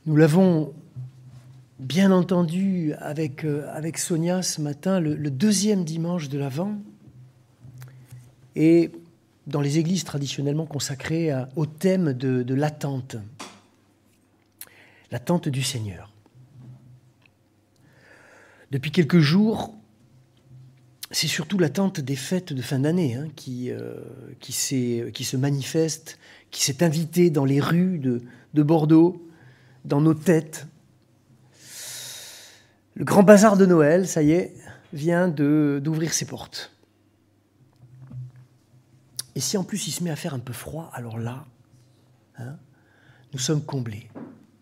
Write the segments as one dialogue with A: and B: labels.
A: Nous l'avons bien entendu avec Sonia ce matin, le deuxième dimanche de l'Avent, et dans les églises traditionnellement consacrées au thème de l'attente du Seigneur. Depuis quelques jours, c'est surtout l'attente des fêtes de fin d'année qui se manifeste, qui s'est invitée dans les rues de Bordeaux, dans nos têtes. Le grand bazar de Noël, ça y est, vient d'ouvrir ses portes. Et si en plus il se met à faire un peu froid, alors là, nous sommes comblés.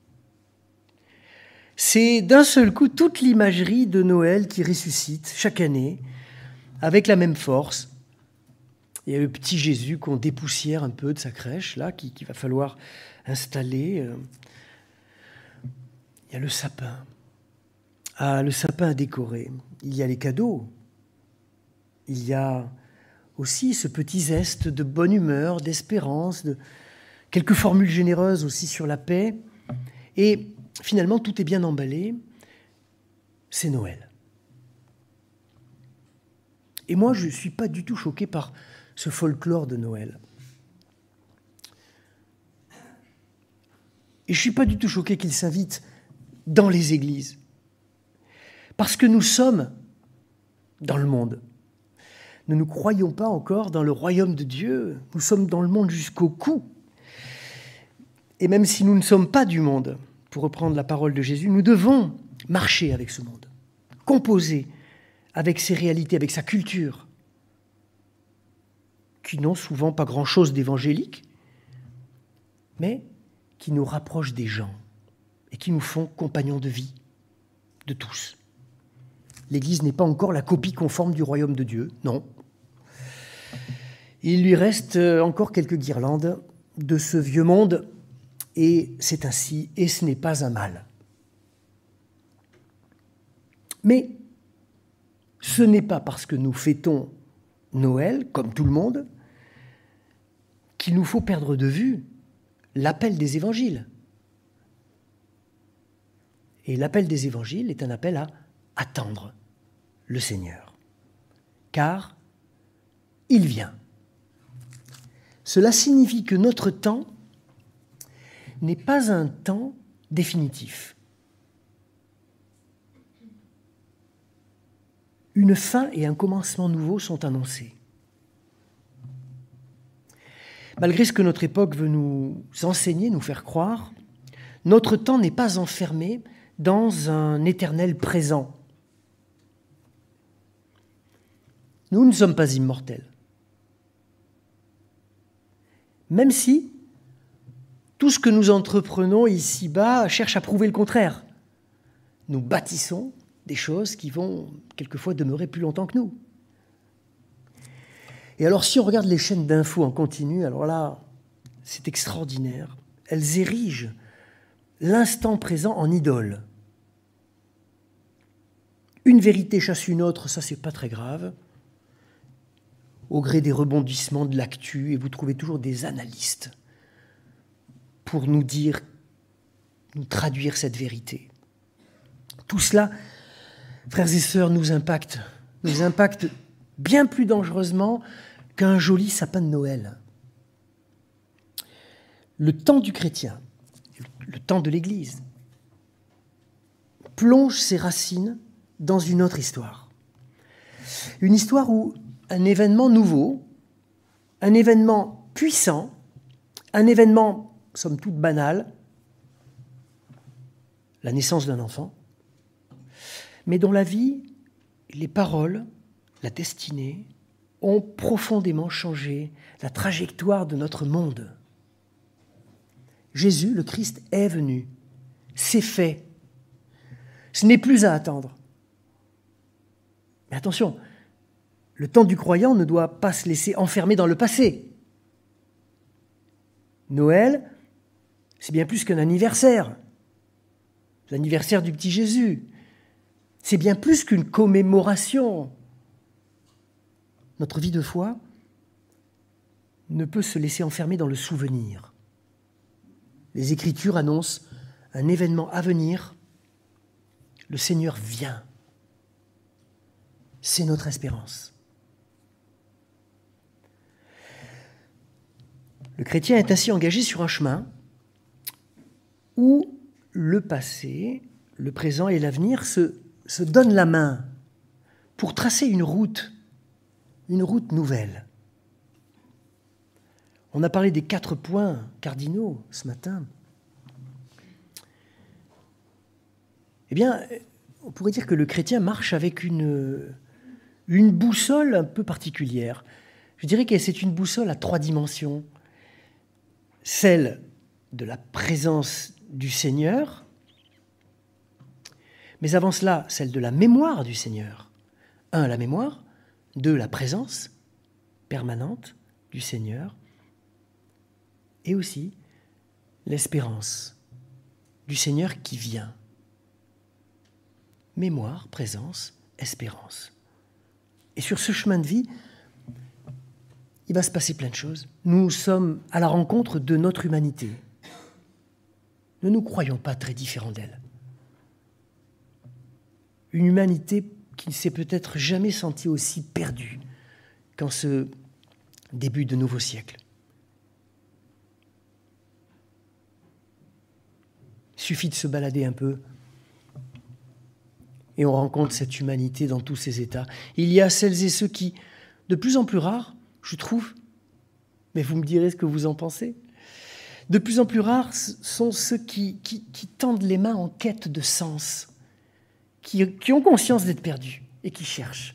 A: C'est d'un seul coup toute l'imagerie de Noël qui ressuscite chaque année, avec la même force. Il y a le petit Jésus qu'on dépoussière un peu de sa crèche, là, qu'il va falloir installer. Il y a le sapin. Le sapin à décorer. Il y a les cadeaux. Il y a aussi ce petit zeste de bonne humeur, d'espérance, de quelques formules généreuses aussi sur la paix. Et finalement, tout est bien emballé. C'est Noël. Et moi, je ne suis pas du tout choqué par ce folklore de Noël. Et je ne suis pas du tout choqué qu'il s'invite dans les églises. Parce que nous sommes dans le monde. Nous ne croyons pas encore dans le royaume de Dieu. Nous sommes dans le monde jusqu'au cou. Et même si nous ne sommes pas du monde, pour reprendre la parole de Jésus, nous devons marcher avec ce monde, composer avec ses réalités, avec sa culture, qui n'ont souvent pas grand-chose d'évangélique, mais qui nous rapprochent des gens et qui nous font compagnons de vie, de tous. L'Église n'est pas encore la copie conforme du royaume de Dieu, non. Il lui reste encore quelques guirlandes de ce vieux monde, et c'est ainsi, et ce n'est pas un mal. Mais ce n'est pas parce que nous fêtons Noël, comme tout le monde, qu'il nous faut perdre de vue l'appel des évangiles. Et l'appel des évangiles est un appel à attendre le Seigneur. Car il vient. Cela signifie que notre temps n'est pas un temps définitif. Une fin et un commencement nouveau sont annoncés. Malgré ce que notre époque veut nous enseigner, nous faire croire, notre temps n'est pas enfermé dans un éternel présent. Nous ne sommes pas immortels. Même si tout ce que nous entreprenons ici-bas cherche à prouver le contraire. Nous bâtissons des choses qui vont quelquefois demeurer plus longtemps que nous. Et alors, si on regarde les chaînes d'infos en continu, alors là, c'est extraordinaire. Elles érigent l'instant présent en idole. Une vérité chasse une autre, ça, c'est pas très grave. Au gré des rebondissements de l'actu, et vous trouvez toujours des analystes pour nous dire, nous traduire cette vérité. Tout cela, frères et sœurs, nous impacte bien plus dangereusement qu'un joli sapin de Noël. Le temps du chrétien, le temps de l'Église, plonge ses racines dans une autre histoire. Une histoire où un événement nouveau, un événement puissant, un événement, somme toute banal, la naissance d'un enfant, mais dont la vie, les paroles, la destinée ont profondément changé la trajectoire de notre monde. Jésus, le Christ, est venu. C'est fait. Ce n'est plus à attendre. Mais attention, le temps du croyant ne doit pas se laisser enfermer dans le passé. Noël, c'est bien plus qu'un anniversaire. L'anniversaire du petit Jésus. C'est bien plus qu'une commémoration. Notre vie de foi ne peut se laisser enfermer dans le souvenir. Les Écritures annoncent un événement à venir, le Seigneur vient. C'est notre espérance. Le chrétien est ainsi engagé sur un chemin où le passé, le présent et l'avenir se donnent la main pour tracer une route nouvelle. On a parlé des 4 points cardinaux ce matin. Eh bien, on pourrait dire que le chrétien marche avec une boussole un peu particulière. Je dirais que c'est une boussole à 3 dimensions. Celle de la présence du Seigneur, mais avant cela, celle de la mémoire du Seigneur. 1, la mémoire. 2, la présence permanente du Seigneur. Et aussi l'espérance du Seigneur qui vient. Mémoire, présence, espérance. Et sur ce chemin de vie, il va se passer plein de choses. Nous sommes à la rencontre de notre humanité. Ne nous croyons pas très différents d'elle. Une humanité qui ne s'est peut-être jamais sentie aussi perdue qu'en ce début de nouveau siècle. Il suffit de se balader un peu et on rencontre cette humanité dans tous ses états. Il y a celles et ceux qui, de plus en plus rares, je trouve, mais vous me direz ce que vous en pensez, de plus en plus rares sont ceux qui tendent les mains en quête de sens, qui ont conscience d'être perdus et qui cherchent.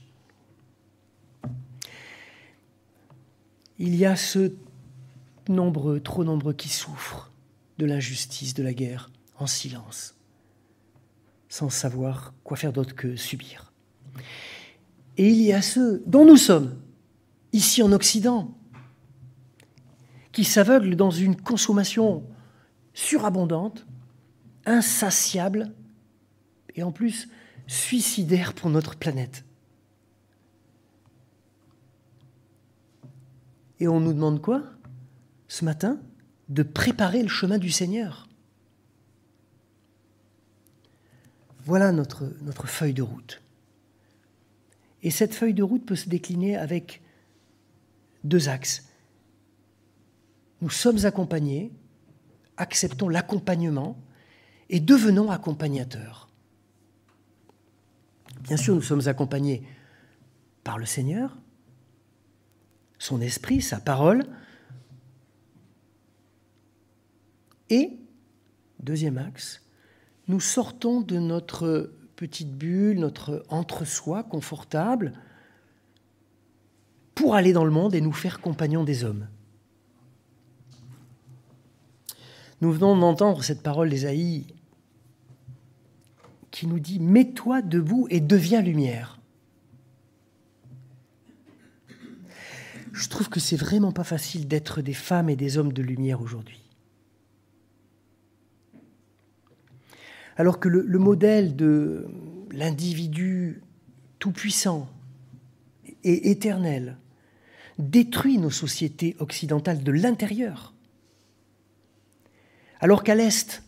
A: Il y a ceux nombreux, trop nombreux, qui souffrent de l'injustice, de la guerre, en silence, sans savoir quoi faire d'autre que subir. Et il y a ceux dont nous sommes, ici en Occident, qui s'aveuglent dans une consommation surabondante, insatiable, et en plus suicidaire pour notre planète. Et on nous demande quoi, ce matin? De préparer le chemin du Seigneur. Voilà notre feuille de route. Et cette feuille de route peut se décliner avec 2 axes. Nous sommes accompagnés, acceptons l'accompagnement et devenons accompagnateurs. Bien sûr, nous sommes accompagnés par le Seigneur, son esprit, sa parole. Et, 2e axe, nous sortons de notre petite bulle, notre entre-soi confortable, pour aller dans le monde et nous faire compagnons des hommes. Nous venons d'entendre cette parole d'Ésaïe qui nous dit « Mets-toi debout et deviens lumière ». Je trouve que c'est vraiment pas facile d'être des femmes et des hommes de lumière aujourd'hui. Alors que le modèle de l'individu tout-puissant et éternel détruit nos sociétés occidentales de l'intérieur. Alors qu'à l'Est,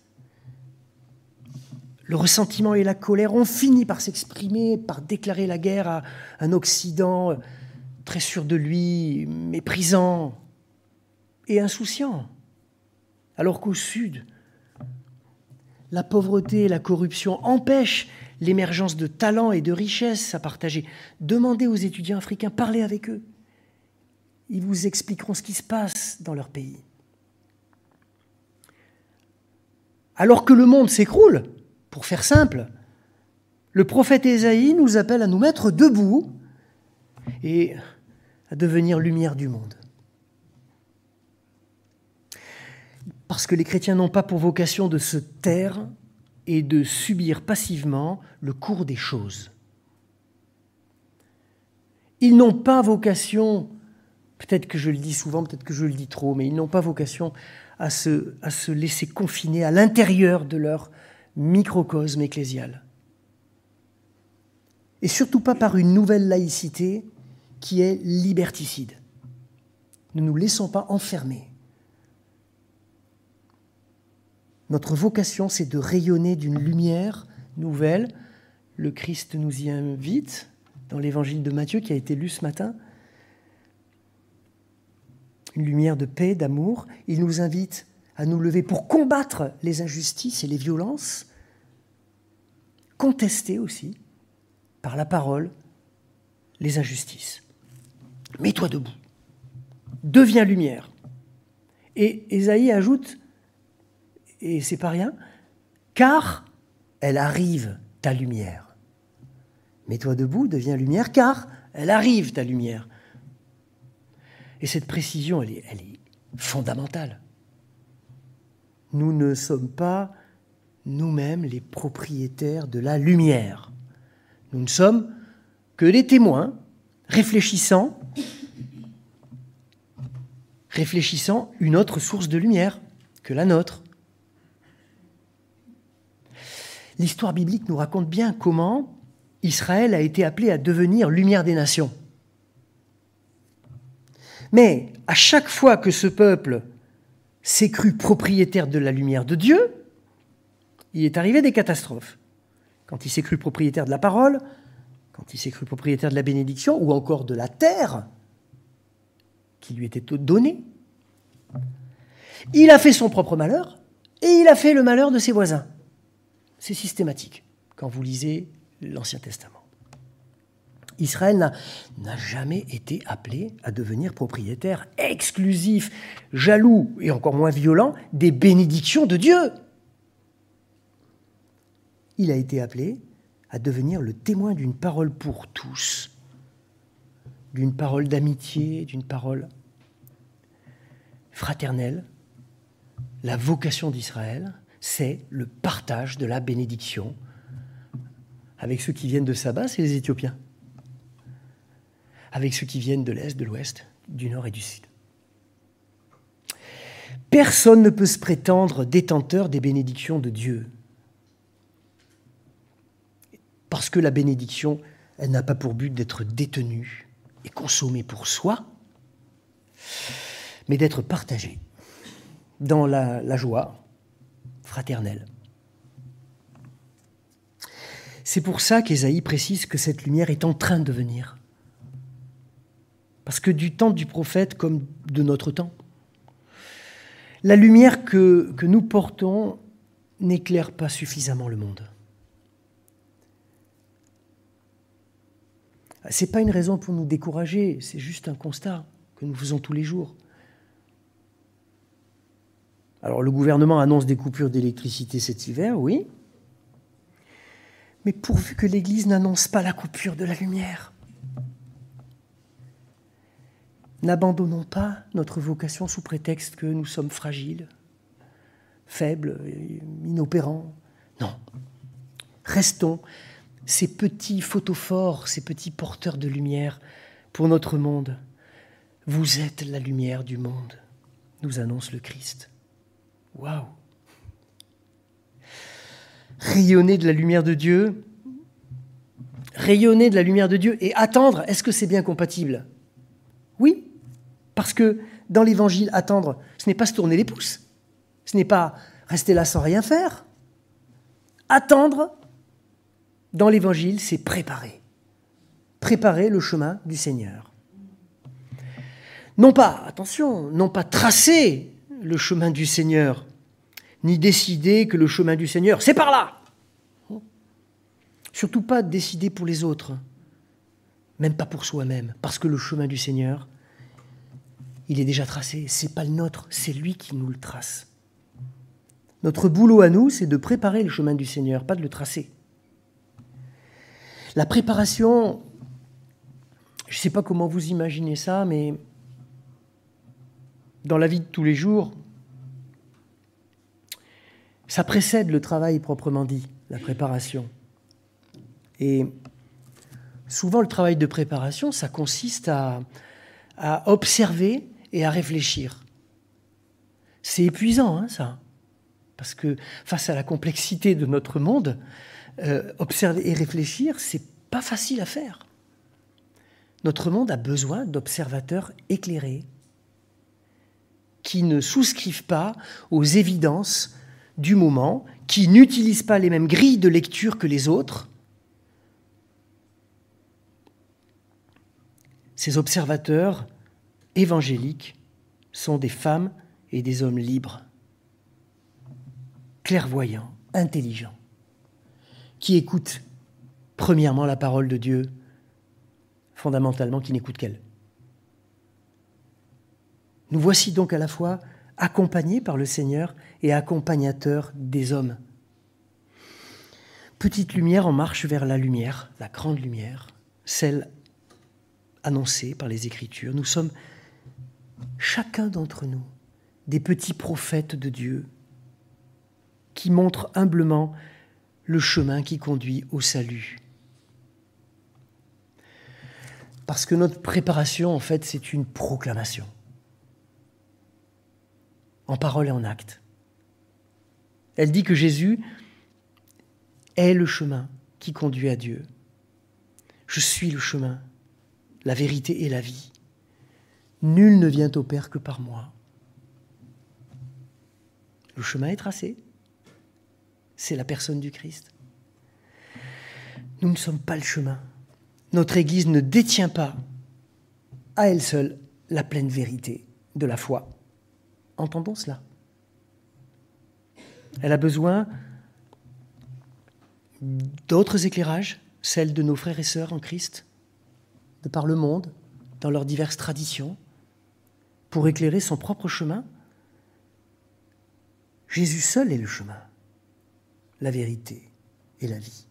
A: le ressentiment et la colère ont fini par s'exprimer, par déclarer la guerre à un Occident très sûr de lui, méprisant et insouciant. Alors qu'au Sud, la pauvreté et la corruption empêchent l'émergence de talents et de richesses à partager. Demandez aux étudiants africains, parlez avec eux. Ils vous expliqueront ce qui se passe dans leur pays. Alors que le monde s'écroule, pour faire simple, le prophète Ésaïe nous appelle à nous mettre debout et à devenir lumière du monde. Parce que les chrétiens n'ont pas pour vocation de se taire et de subir passivement le cours des choses. Ils n'ont pas vocation, peut-être que je le dis souvent, peut-être que je le dis trop, mais ils n'ont pas vocation à se laisser confiner à l'intérieur de leur microcosme ecclésial. Et surtout pas par une nouvelle laïcité qui est liberticide. Ne nous laissons pas enfermer. Notre vocation, c'est de rayonner d'une lumière nouvelle. Le Christ nous y invite dans l'évangile de Matthieu qui a été lu ce matin. Une lumière de paix, d'amour. Il nous invite à nous lever pour combattre les injustices et les violences, contester aussi, par la parole, les injustices. Mets-toi debout, deviens lumière. Et Ésaïe ajoute, et c'est pas rien, car elle arrive ta lumière. Mets-toi debout, deviens lumière, car elle arrive ta lumière. Et cette précision, elle est fondamentale. Nous ne sommes pas nous-mêmes les propriétaires de la lumière. Nous ne sommes que les témoins réfléchissant une autre source de lumière que la nôtre. L'histoire biblique nous raconte bien comment Israël a été appelé à devenir lumière des nations. Mais à chaque fois que ce peuple s'est cru propriétaire de la lumière de Dieu, il est arrivé des catastrophes. Quand il s'est cru propriétaire de la parole, quand il s'est cru propriétaire de la bénédiction, ou encore de la terre qui lui était donnée, il a fait son propre malheur et il a fait le malheur de ses voisins. C'est systématique quand vous lisez l'Ancien Testament. Israël n'a jamais été appelé à devenir propriétaire exclusif, jaloux et encore moins violent des bénédictions de Dieu. Il a été appelé à devenir le témoin d'une parole pour tous, d'une parole d'amitié, d'une parole fraternelle. La vocation d'Israël, c'est le partage de la bénédiction avec ceux qui viennent de Saba, c'est les Éthiopiens. Avec ceux qui viennent de l'Est, de l'Ouest, du Nord et du Sud. Personne ne peut se prétendre détenteur des bénédictions de Dieu. Parce que la bénédiction, elle n'a pas pour but d'être détenue et consommée pour soi, mais d'être partagée dans la joie fraternelle. C'est pour ça qu'Ésaïe précise que cette lumière est en train de venir. Parce que du temps du prophète comme de notre temps, la lumière que nous portons n'éclaire pas suffisamment le monde. Ce n'est pas une raison pour nous décourager, c'est juste un constat que nous faisons tous les jours. Alors le gouvernement annonce des coupures d'électricité cet hiver, oui, mais pourvu que l'Église n'annonce pas la coupure de la lumière. N'abandonnons pas notre vocation sous prétexte que nous sommes fragiles, faibles, inopérants. Non, restons ces petits photophores, ces petits porteurs de lumière pour notre monde. Vous êtes la lumière du monde, nous annonce le Christ. Waouh! Rayonner de la lumière de Dieu, et attendre, est-ce que c'est bien compatible? Oui, parce que dans l'Évangile, attendre, ce n'est pas se tourner les pouces, ce n'est pas rester là sans rien faire. Attendre, dans l'Évangile, c'est préparer le chemin du Seigneur. Non pas tracer le chemin du Seigneur, ni décider que le chemin du Seigneur, c'est par là. Surtout pas décider pour les autres, même pas pour soi-même, parce que le chemin du Seigneur, il est déjà tracé. C'est pas le nôtre, c'est lui qui nous le trace. Notre boulot à nous, c'est de préparer le chemin du Seigneur, pas de le tracer. La préparation, je ne sais pas comment vous imaginez ça, mais dans la vie de tous les jours, ça précède le travail proprement dit, la préparation. Et souvent, le travail de préparation, ça consiste à observer et à réfléchir. C'est épuisant, ça. Parce que face à la complexité de notre monde, observer et réfléchir, c'est pas facile à faire. Notre monde a besoin d'observateurs éclairés qui ne souscrivent pas aux évidences du moment, qui n'utilisent pas les mêmes grilles de lecture que les autres. Ces observateurs évangéliques sont des femmes et des hommes libres, clairvoyants, intelligents, qui écoutent premièrement la parole de Dieu, fondamentalement qui n'écoutent qu'elle. Nous voici donc à la fois accompagnés par le Seigneur et accompagnateurs des hommes. Petite lumière en marche vers la lumière, la grande lumière, celle annoncée par les Écritures. Nous sommes, chacun d'entre nous, des petits prophètes de Dieu qui montrent humblement le chemin qui conduit au salut. Parce que notre préparation, en fait, c'est une proclamation, en parole et en acte. Elle dit que Jésus est le chemin qui conduit à Dieu. Je suis le chemin, la vérité et la vie. Nul ne vient au Père que par moi. Le chemin est tracé. C'est la personne du Christ. Nous ne sommes pas le chemin. Notre Église ne détient pas à elle seule la pleine vérité de la foi. Entendons cela. Elle a besoin d'autres éclairages, celles de nos frères et sœurs en Christ, de par le monde, dans leurs diverses traditions, pour éclairer son propre chemin. Jésus seul est le chemin, la vérité et la vie.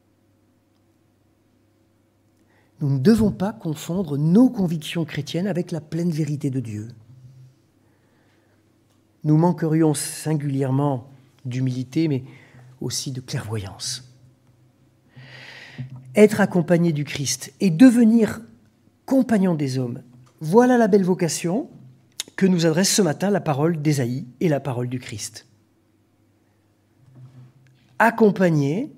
A: Nous ne devons pas confondre nos convictions chrétiennes avec la pleine vérité de Dieu. Nous manquerions singulièrement d'humilité, mais aussi de clairvoyance. Être accompagné du Christ et devenir compagnon des hommes, voilà la belle vocation que nous adresse ce matin la parole d'Ésaïe et la parole du Christ. Accompagner,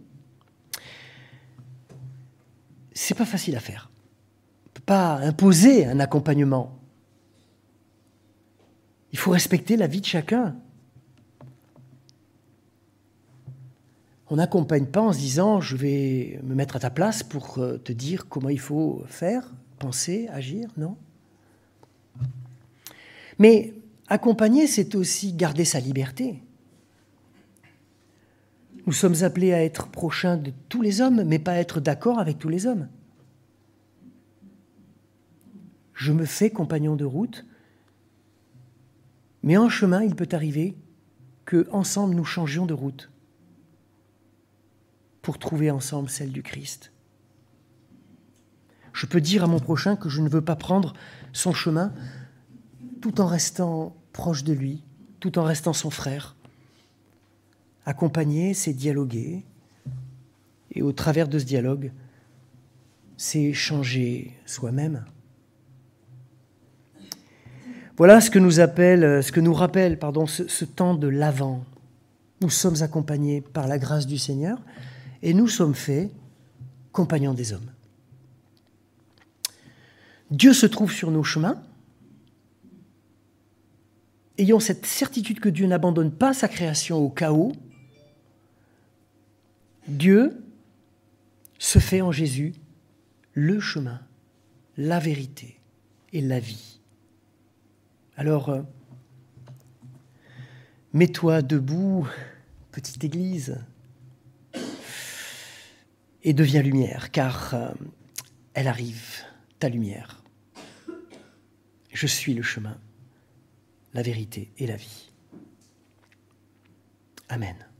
A: c'est pas facile à faire. On ne peut pas imposer un accompagnement. Il faut respecter la vie de chacun. On n'accompagne pas en se disant « je vais me mettre à ta place pour te dire comment il faut faire, penser, agir », non. Mais accompagner, c'est aussi garder sa liberté. Nous sommes appelés à être prochains de tous les hommes, mais pas à être d'accord avec tous les hommes. Je me fais compagnon de route, mais en chemin, il peut arriver qu'ensemble, nous changions de route pour trouver ensemble celle du Christ. Je peux dire à mon prochain que je ne veux pas prendre son chemin tout en restant proche de lui, tout en restant son frère. Accompagner, c'est dialoguer, et au travers de ce dialogue, c'est changer soi-même. Voilà ce que nous rappelle ce temps de l'Avent. Nous sommes accompagnés par la grâce du Seigneur et nous sommes faits compagnons des hommes. Dieu se trouve sur nos chemins. Ayons cette certitude que Dieu n'abandonne pas sa création au chaos. Dieu se fait en Jésus le chemin, la vérité et la vie. Alors, mets-toi debout, petite église, et deviens lumière, car elle arrive, ta lumière. Je suis le chemin, la vérité et la vie. Amen.